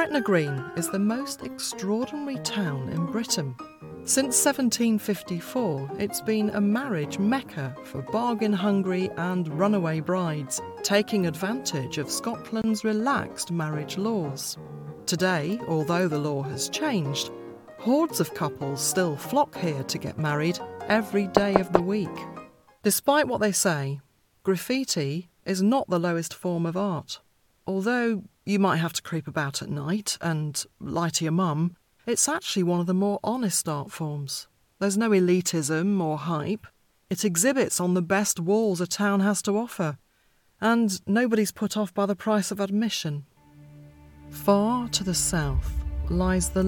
Gretna Green is the most extraordinary town in Britain. Since 1754, it's been a marriage mecca for bargain-hungry and runaway brides, taking advantage of Scotland's relaxed marriage laws. Today, although the law has changed, hordes of couples still flock here to get married every day of the week. Despite what they say, graffiti is not the lowest form of art. Although you might have to creep about at night and lie to your mum, it's actually one of the more honest art forms. There's no elitism or hype. It exhibits on the best walls a town has to offer, and nobody's put off by the price of admission. Far to the south lies the